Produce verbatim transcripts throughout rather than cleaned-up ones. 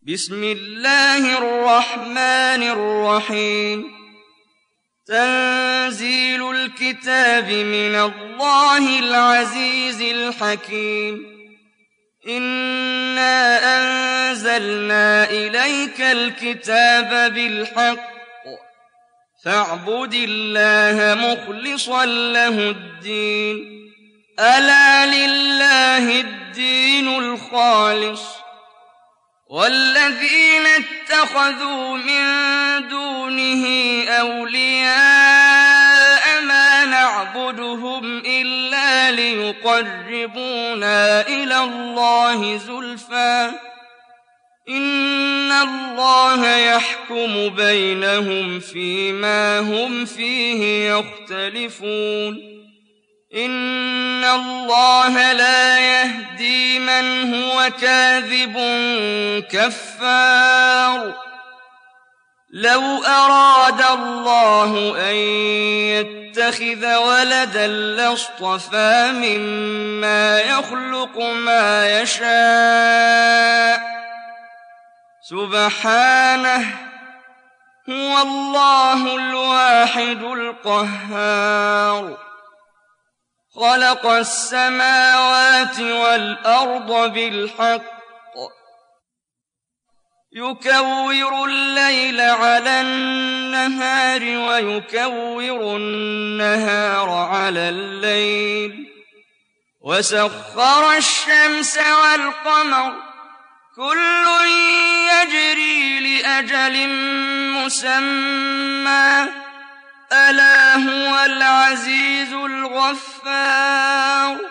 بسم الله الرحمن الرحيم تنزيل الكتاب من الله العزيز الحكيم إنا أنزلنا إليك الكتاب بالحق فاعبد الله مخلصا له الدين ألا لله الدين الخالص والذين اتخذوا من دونه أولياء ما نعبدهم إلا ليقربونا إلى الله زلفى إن الله يحكم بينهم فيما هم فيه يختلفون إن الله لا يهدي من هو كاذب كفار لو أراد الله أن يتخذ ولدا لاصطفى مما يخلق ما يشاء سبحانه هو الله الواحد القهار خلق السماوات والأرض بالحق يكور الليل على النهار ويكور النهار على الليل وسخر الشمس والقمر كل يجري لأجل مسمى ألا هو العزيز الغفار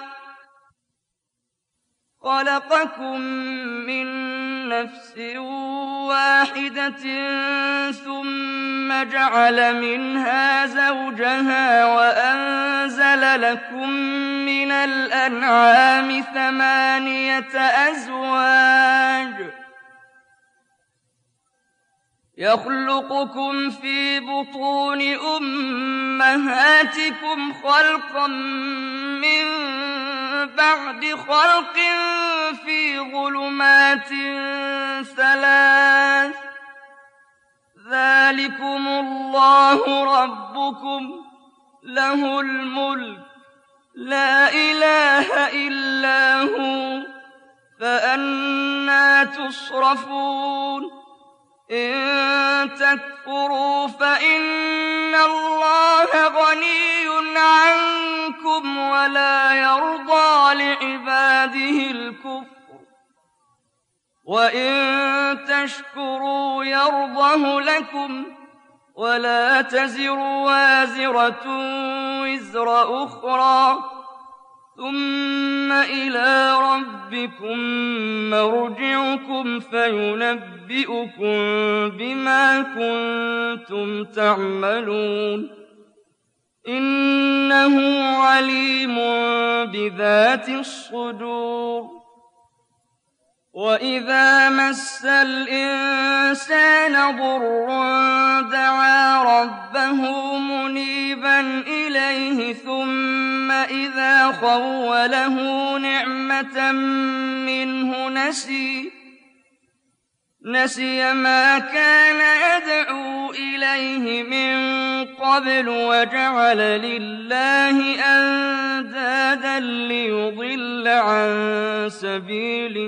خلقكم من نفس واحدة ثم جعل منها زوجها وأنزل لكم من الأنعام ثمانية أزواج يخلقكم في بطون أمهاتكم خلقا من بعد خلق في ظلمات ثلاث ذلكم الله ربكم له الملك لا إله إلا هو فأنى تصرفون إن تكفروا فإن الله غني عنكم ولا يرضى لعباده الكفر وإن تشكروا يرضه لكم ولا تزر وازرة وزر أخرى ثم إلى ربكم مرجعكم فينبئكم بما كنتم تعملون إنه عليم بذات الصدور وإذا مس الإنسان ضر دعا ربه منيبا إليه ثم إذا خوله نعمة منه نسي نسي ما كان يدعو إليه من قبل وجعل لله أندادا ليضل عن سبيله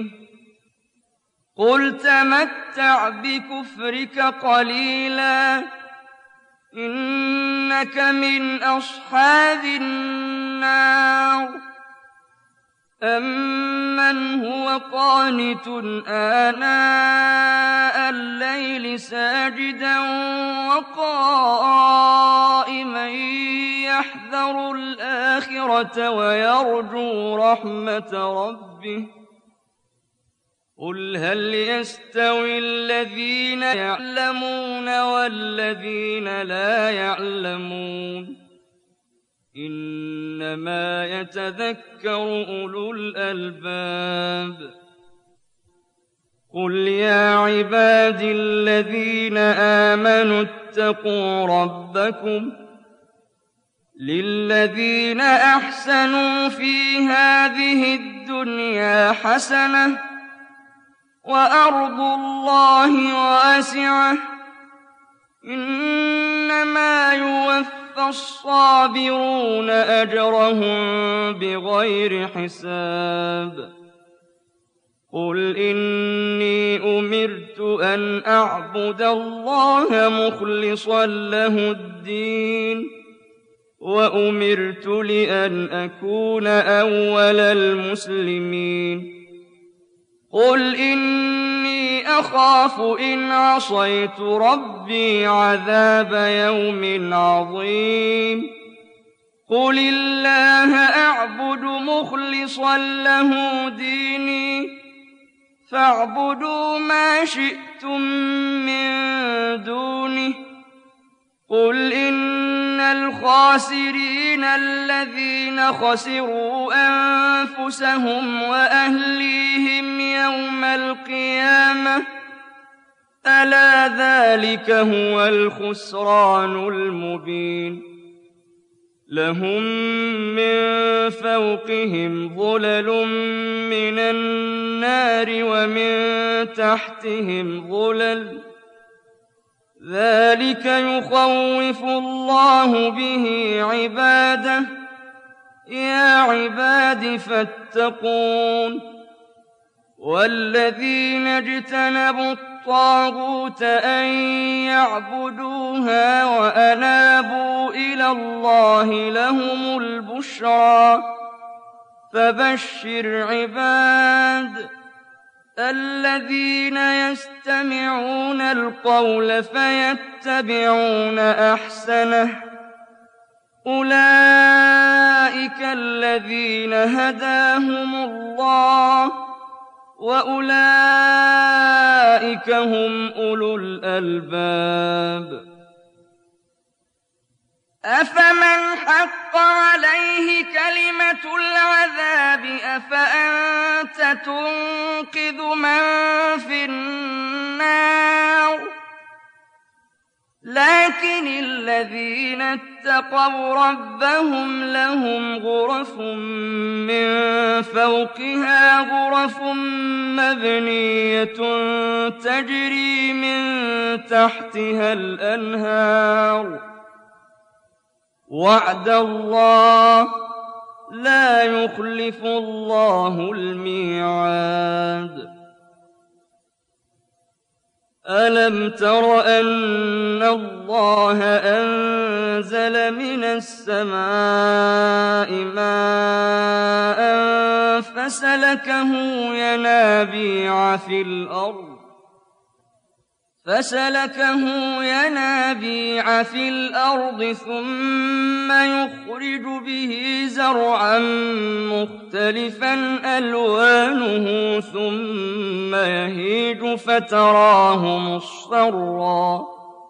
قل تمتع بكفرك قليلا إنك من أصحاب النار أمن هو قانت آناء الليل ساجدا وقائما يحذر الآخرة ويرجو رحمة ربه قل هل يستوي الذين يعلمون والذين لا يعلمون إنما يتذكر أولو الألباب قل يا عبادي الذين آمنوا اتقوا ربكم للذين أحسنوا في هذه الدنيا حسنة وأرض الله واسعة إنما يوفى الصابرون أجرهم بغير حساب قل إني أمرت أن أعبد الله مخلصا له الدين وأمرت لأن أكون أول المسلمين قل إني أخاف إن عصيت ربي عذاب يوم عظيم قل الله أعبد مخلصا له ديني فاعبدوا ما شئتم من دونه قل إن الخاسرين الذين خسروا أنفسهم وأهليهم يوم القيامة ألا ذلك هو الخسران المبين لهم من فوقهم ظلل من النار ومن تحتهم ظلل ذلك يخوف الله به عباده يا عباد فاتقون والذين اجتنبوا الطاغوت أن يعبدوها وأنابوا إلى الله لهم البشرى فبشر عباد الذين يستمعون القول فيتبعون أحسنه أولئك الذين هداهم الله وأولئك هم أولو الألباب أفمن حق عليه كلمة العذاب أفأنت تنقذ من في النار لكن الذين اتقوا ربهم لهم غرف من فوقها غرف مبنية تجري من تحتها الأنهار وعد الله لا يخلف الله الميعاد ألم تر أن الله أنزل من السماء ماء فسلكه ينابيع في الأرض فسلكه ينابيع في الأرض ثم يخرج به زرعا مختلفا ألوانه ثم يهيج فتراه مصفرا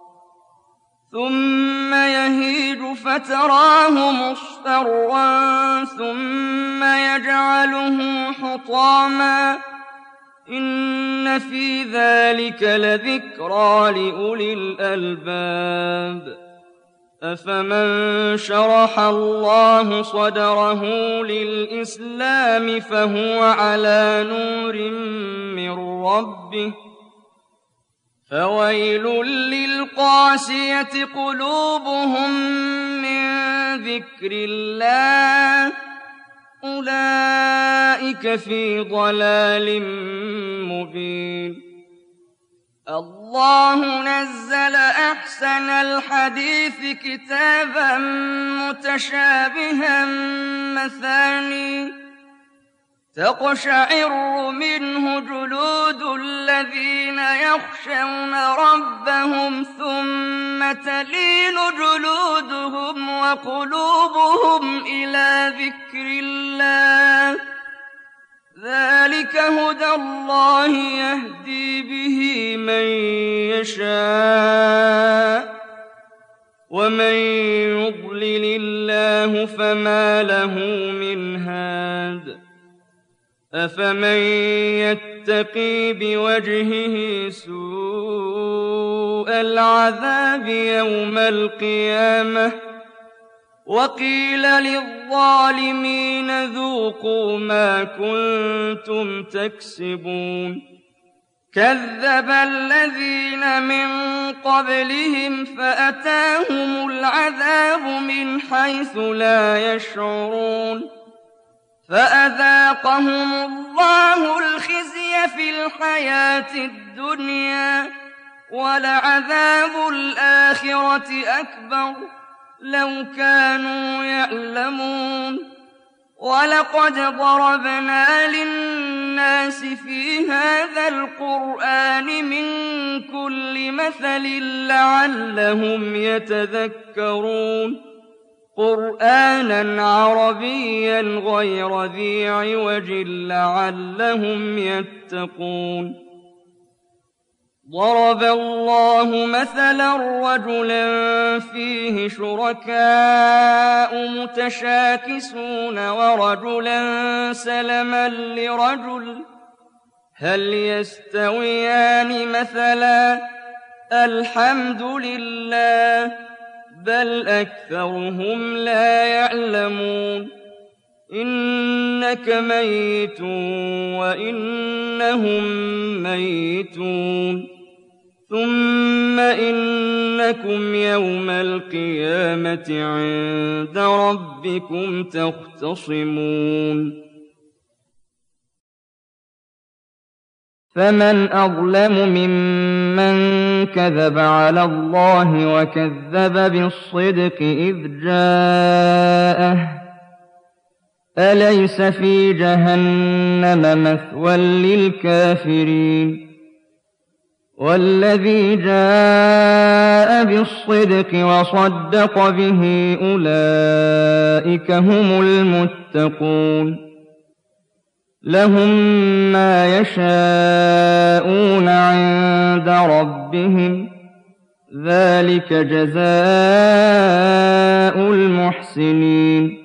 ثم يهيج فتراه مصفرا ثم يجعله حطاما إن في ذلك لذكرى لأولي الألباب أفمن شرح الله صدره للإسلام فهو على نور من ربه فويل للقاسية قلوبهم من ذكر الله أولئك في ضلال مبين الله نزل أحسن الحديث كتابا متشابها مثاني تقشعر منه جلود الذين يخشون ربهم ثم تلين جلودهم وقلوبهم إلى ذكر الله ذلك هدى الله يهدي به من يشاء ومن يضلل الله فما له من هاد أفمن يتقي بوجهه سوء العذاب يوم القيامة وقيل للظالمين ذوقوا ما كنتم تكسبون كذب الذين من قبلهم فأتاهم العذاب من حيث لا يشعرون فأذاقهم الله الخزي في الحياة الدنيا ولعذاب الآخرة أكبر لو كانوا يعلمون ولقد ضربنا للناس في هذا القرآن من كل مثل لعلهم يتذكرون قرآنا عربيا غير ذي عوج لعلهم يتقون ضرب الله مثلا رجلا فيه شركاء متشاكسون ورجلا سلما لرجل هل يستويان مثلا الحمد لله بل أكثرهم لا يعلمون إنك ميت وإنهم ميتون ثم إنكم يوم القيامة عند ربكم تختصمون فمن أظلم ممن كذب على الله وكذب بالصدق إذ جاءه أليس في جهنم مثوى للكافرين والذي جاء بالصدق وصدق به أولئك هم المتقون لهم ما يشاءون عند ربهم ذلك جزاء المحسنين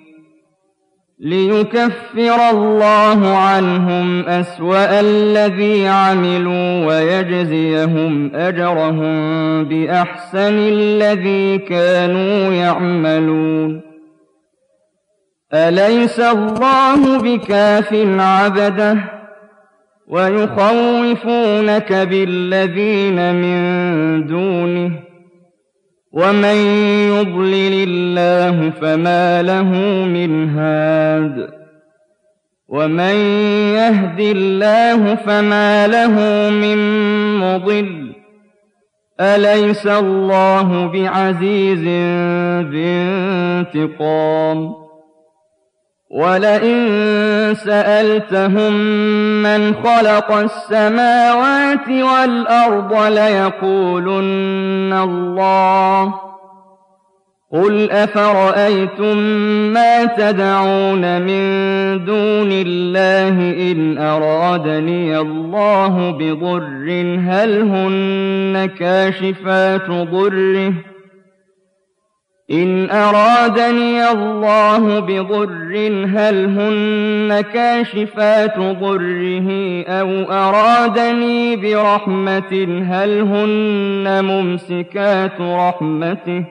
ليكفر الله عنهم أسوأ الذي عملوا ويجزيهم أجرهم بأحسن الذي كانوا يعملون أليس الله بكاف عبده ويخوفونك بالذين من دونه ومن يضلل الله فما له من هاد ومن يهد الله فما له من مضل أليس الله بعزيز ذي انتقام ولئن سألتهم من خلق السماوات والأرض ليقولن الله قل أفرأيتم ما تدعون من دون الله إن أرادني الله بضر هل هن كاشفات ضره إن أرادني الله بضر هل هن كاشفات ضره أو أرادني برحمة هل هن ممسكات رحمته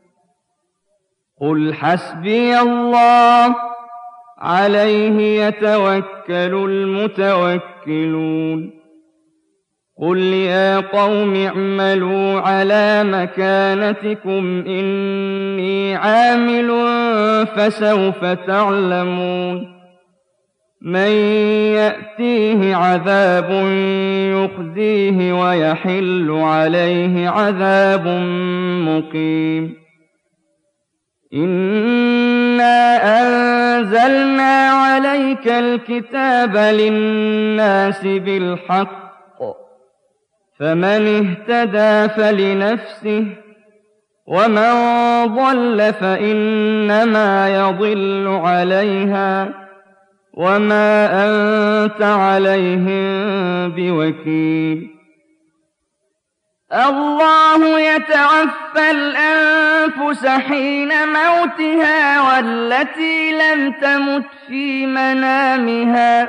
قل حسبي الله عليه يتوكل المتوكلون قل يا قوم اعملوا على مكانتكم إني عامل فسوف تعلمون من يأتيه عذاب يخزيه ويحل عليه عذاب مقيم إنا أنزلنا عليك الكتاب للناس بالحق فمن اهتدى فلنفسه ومن ضل فإنما يضل عليها وما أنت عليهم بوكيل الله يتوفى الأنفس حين موتها والتي لم تمت في منامها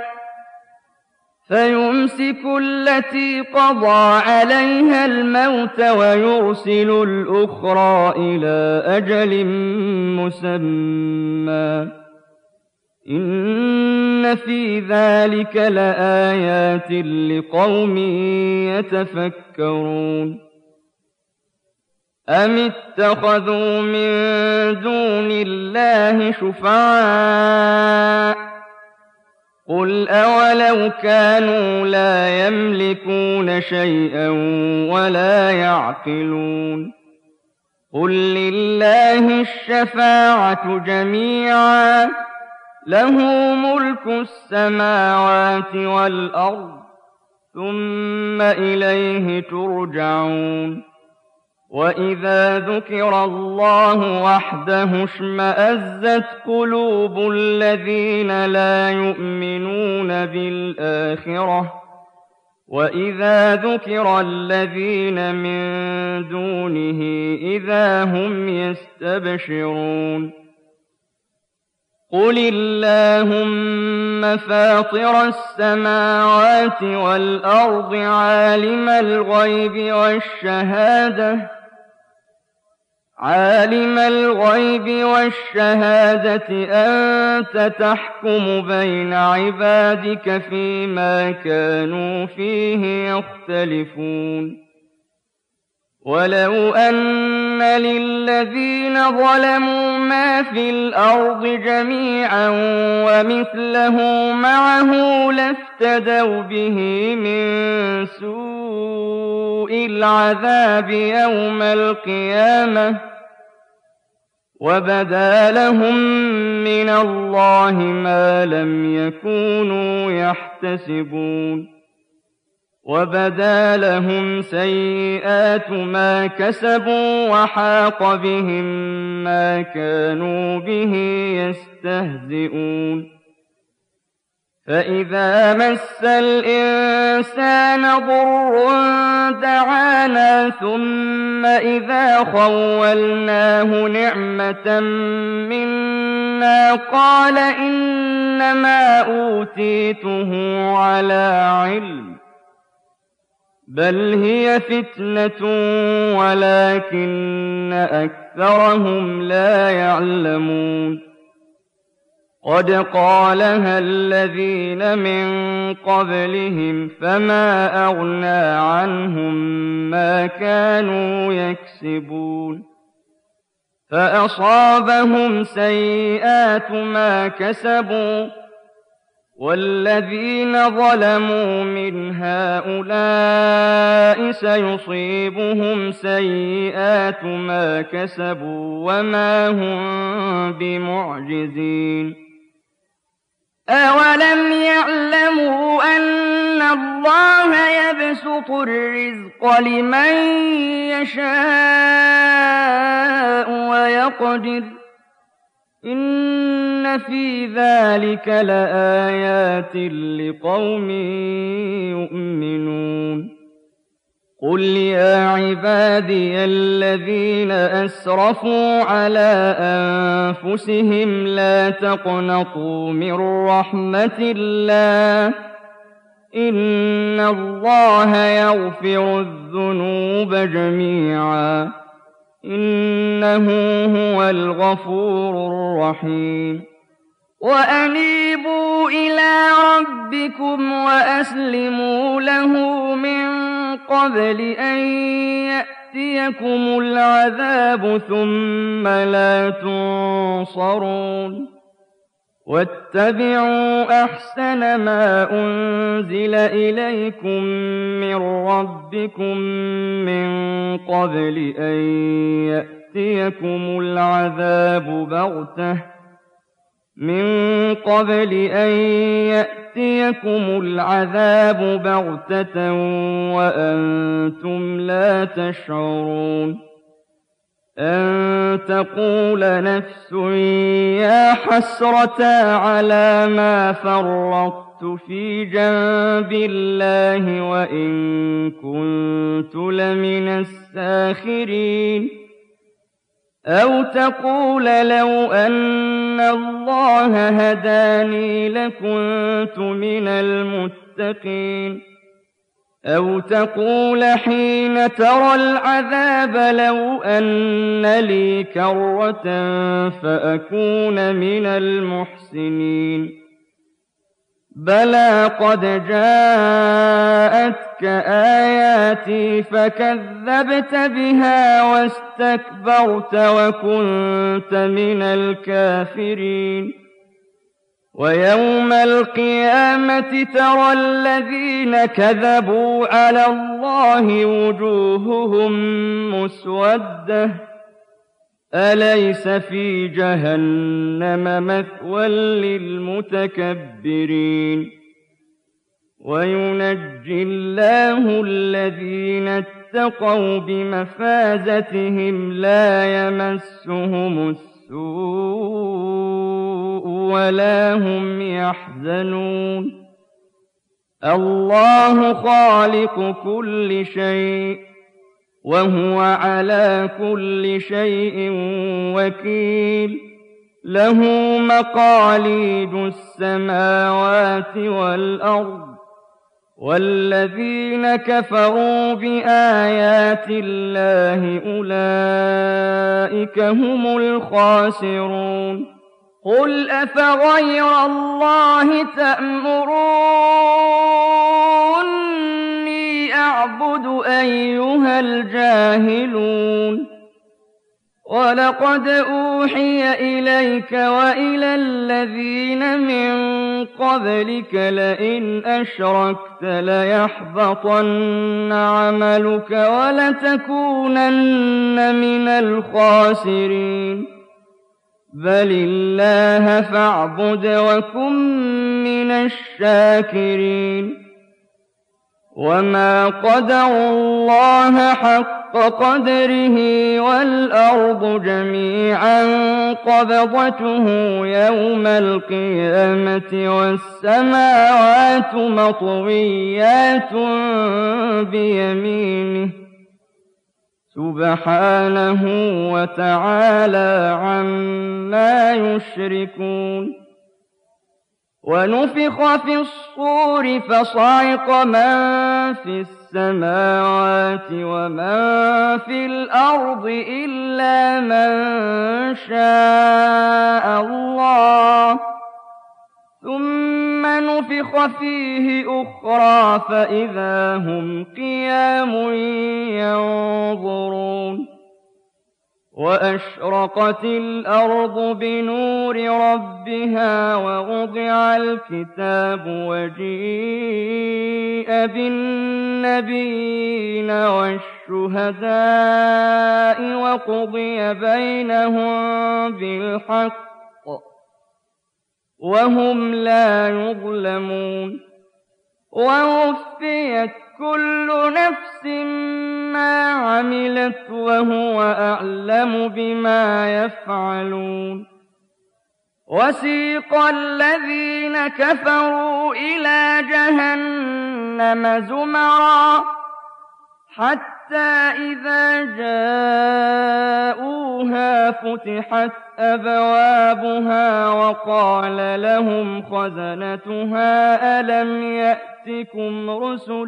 فيمسك التي قضى عليها الموت ويرسل الأخرى إلى أجل مسمى إن في ذلك لآيات لقوم يتفكرون أم اتخذوا من دون الله شفعاء قل أولو كانوا لا يملكون شيئا ولا يعقلون قل لله الشفاعة جميعا له ملك السماوات والأرض ثم إليه ترجعون وإذا ذكر الله وحده اشمأزت قلوب الذين لا يؤمنون بالآخرة وإذا ذكر الذين من دونه إذا هم يستبشرون قل اللهم فاطر السماوات والأرض عالم الغيب والشهادة عالم الغيب والشهادة أنت تحكم بين عبادك فيما كانوا فيه يختلفون ولو أن للذين ظلموا ما في الأرض جميعا ومثله معه لافتدوا به من سوء العذاب يوم القيامة وبدا لهم من الله ما لم يكونوا يحتسبون وبدا لهم سيئات ما كسبوا وحاق بهم ما كانوا به يستهزئون فإذا مس الإنسان ضر دعانا ثم إذا خولناه نعمة منا قال إنما أوتيته على علم بل هي فتنة ولكن أكثرهم لا يعلمون قد قالها الذين من قبلهم فما أغنى عنهم ما كانوا يكسبون فأصابهم سيئات ما كسبوا والذين ظلموا من هؤلاء سيصيبهم سيئات ما كسبوا وما هم بمعجزين أولم يعلموا أن الله يبسط الرزق لمن يشاء ويقدر إن في ذلك لآيات لقوم يؤمنون قل يا عبادي الذين أسرفوا على أنفسهم لا تقنطوا من رحمة الله إن الله يغفر الذنوب جميعا إنه هو الغفور الرحيم وأنيبوا إلى ربكم وأسلموا له من قبل أن يأتيكم العذاب ثم لا تنصرون واتبعوا أحسن ما أنزل إليكم من ربكم من قبل أن يأتيكم العذاب بغتة من قبل أن يأتيكم العذاب بغتة وأنتم لا تشعرون أن تقول نفس يا حسرة على ما فرطت في جنب الله وإن كنت لمن الساخرين أو تقول لو أن الله هداني لكنت من المتقين أَوْ تَقُولَ حِينَ تَرَى الْعَذَابَ لَوْ أَنَّ لِي كَرَّةً فَأَكُونَ مِنَ الْمُحْسِنِينَ بَلَىٰ قَدْ جَاءَتْكَ آيَاتِي فَكَذَّبْتَ بِهَا وَاسْتَكْبَرْتَ وَكُنتَ مِنَ الْكَافِرِينَ وَيَوْمَ الْقِيَامَةِ تَرَى الَّذِينَ كَذَبُوا عَلَى اللَّهِ وُجُوهُهُم مُّسْوَدَّةٌ أَلَيْسَ فِي جَهَنَّمَ مَثْوًى لِّلْمُتَكَبِّرِينَ وَيُنَجِّي اللَّهُ الَّذِينَ اتَّقَوْا بِمَفَازَتِهِمْ لَا يَمَسُّهُمُ السُّوءُ وَلَا هُمْ يَحْزَنُونَ اللَّهُ خَالِقُ كُلِّ شَيْءٍ وَهُوَ عَلَىٰ كُلِّ شَيْءٍ وَكِيلٌ لَّهُ مَقَالِيدُ السَّمَاوَاتِ وَالْأَرْضِ وَالَّذِينَ كَفَرُوا بِآيَاتِ اللَّهِ أُولَٰئِكَ هُمُ الْخَاسِرُونَ قُلْ أَفَغَيْرَ اللَّهِ تَأْمُرُونِّي أَعْبُدُ أَيُّهَا الْجَاهِلُونَ وَلَقَدْ أُوحِيَ إِلَيْكَ وَإِلَى الَّذِينَ مِن قَبْلِكَ لَئِنْ أَشْرَكْتَ لَيَحْبَطَنَّ عَمَلُكَ وَلَتَكُونَنَّ مِنَ الْخَاسِرِينَ بَلِ اللَّهَ فَاعْبُدْ وَكُن مِّنَ الشَّاكِرِينَ وَمَا قَدَرُوا اللَّهَ حَقَّ قَدْرِهِ وَالْأَرْضُ جَمِيعًا قَبْضَتُهُ يَوْمَ الْقِيَامَةِ وَالسَّمَاوَاتُ مَطْوِيَّاتٌ بِيَمِينِهِ سُبْحَانَهُ وَتَعَالَىٰ عَمَّا يُشْرِكُونَ وَنُفِخَ فِي الصُّورِ فَصَعِقَ مَن فِي السَّمَاوَاتِ وَمَن فِي الْأَرْضِ إِلَّا مَن شَاءَ اللَّهُ ثُمَّ نُفِخَ فِيهِ أُخْرَىٰ فَإِذَا هُمْ قِيَامٌ يَنظُرُونَ وَأَشْرَقَتِ الْأَرْضُ بِنُورِ رَبِّهَا وَوُضِعَ الْكِتَابُ وَجِيءَ بِالنَّبِيِّينَ وَالشُّهَدَاءِ وَقُضِيَ بَيْنَهُم بِالْحَقِّ وَهُمْ لَا يُظْلَمُونَ وَوُفِّيَتْ كُلُّ نَفْسٍ مَّا عَمِلَتْ وَهُوَ أَعْلَمُ بِمَا يَفْعَلُونَ وَسِيقَ الَّذِينَ كَفَرُوا إِلَىٰ جَهَنَّمَ زُمَرًا حَتَّىٰ إِذَا جَاءُوهَا فُتِحَتْ أَبْوَابُهَا وَقَالَ لَهُمْ خَزَنَتُهَا أَلَمْ يَأْتِكُمْ رُسُلٌ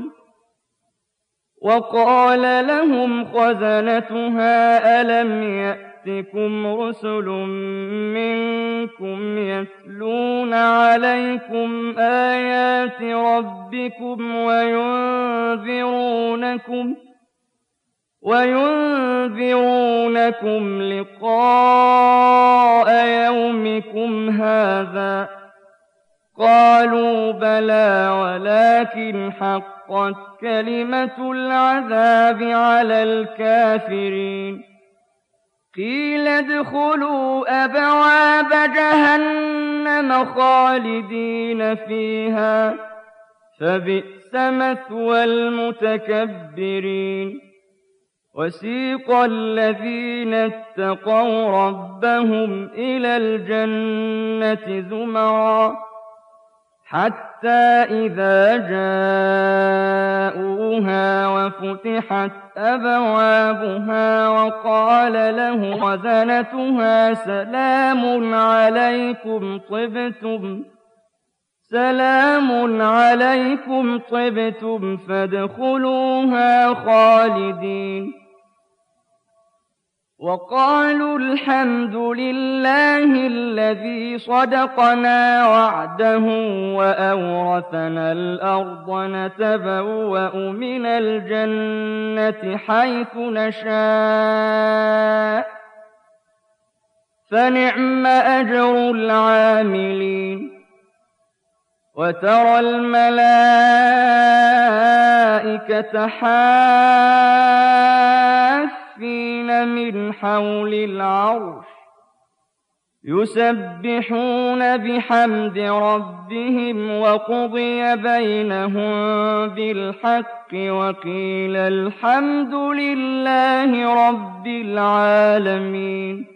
وَقَالَ لَهُمْ خَزَنَتُهَا أَلَمْ يَأْتِكُمْ رُسُلٌ مِّنكُمْ يَتْلُونَ عَلَيْكُمْ آيَاتِ رَبِّكُمْ وَيُنذِرُونَكُمْ وَيُنذِرُونَكُمْ لِقَاءَ يَوْمِكُمْ هَٰذَا ۚ قَالُوا بَلَىٰ وَلَٰكِنْ حَقَّتْ كَلِمَةُ الْعَذَابِ عَلَى الْكَافِرِينَ قِيلَ ادْخُلُوا أَبْوَابَ جَهَنَّمَ خَالِدِينَ فِيهَا ۖ فَبِئْسَ مَثْوَى الْمُتَكَبِّرِينَ وَسِيقَ الَّذِينَ اتَّقَوْا رَبَّهُمْ إِلَى الْجَنَّةِ زُمَرًا حَتَّىٰ إِذَا جَاءُوهَا وَفُتِحَتْ أَبْوَابُهَا وَقَالَ لَهُمْ خَزَنَتُهَا سَلَامٌ عَلَيْكُمْ طِبْتُمْ سلام عليكم طبتم فادخلوها خالدين وقالوا الحمد لله الذي صدقنا وعده وأورثنا الأرض نتبوأ من الجنة حيث نشاء فنعم أجر العاملين وترى الملائكة حافين من حول العرش يسبحون بحمد ربهم وقضي بينهم بالحق وقيل الحمد لله رب العالمين